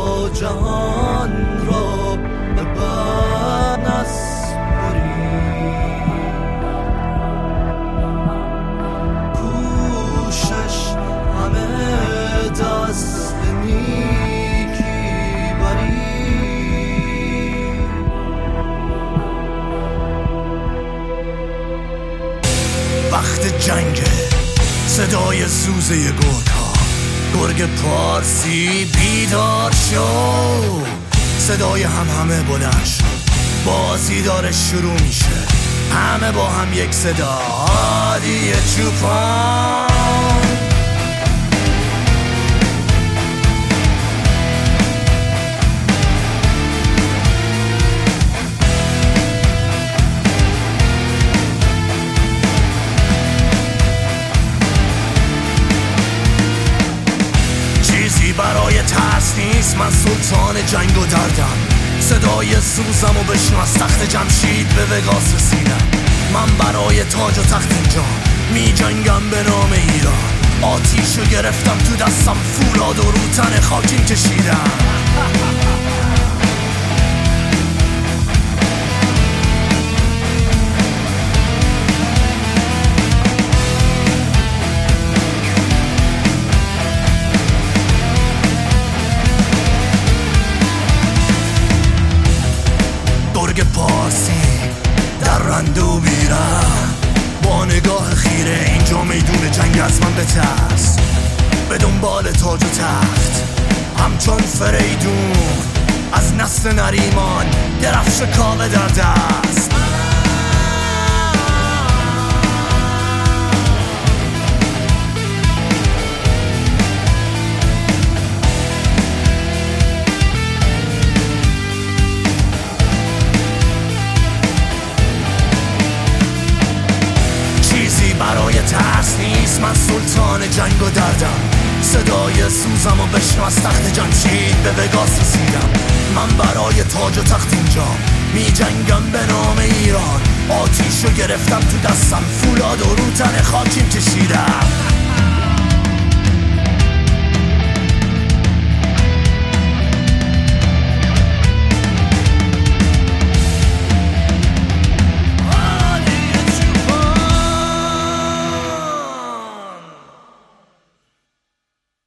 جهان را به بر نسپاری، کوشش همه دست نیکی بری. وقت جنگ صدای سوزه گرگ پارسی بیدار شو، صدای همه بلند شد، بازی داره شروع میشه، همه با هم یک صدا، هادی چوپان. برای ترس نیست، من سلطان جنگ و دردم، صدای سوزم و بشنو از تخت جمشید به وگاس رسیدم. من برای تاج و تخت اینجا می جنگم به نام ایران، آتیشو گرفتم تو دستم، فولاد و روتن خاکین کشیدم. پارسی در رندو میرم با نگاه خیره، اینجا میدون جنگ، از من بترس، به دنبال تاج و تخت همچون فریدون، از نسل نریمان درفش کاوه در دست. برای ترس نیست، من سلطان جنگ و دردم، صدای سوزم و بشنو از تخت جمشید به وگاس رسیدم. من برای تاج و تخت اینجا می جنگم به نام ایران، آتیشو گرفتم تو دستم، فولاد و روتن خاکیم کشیدم.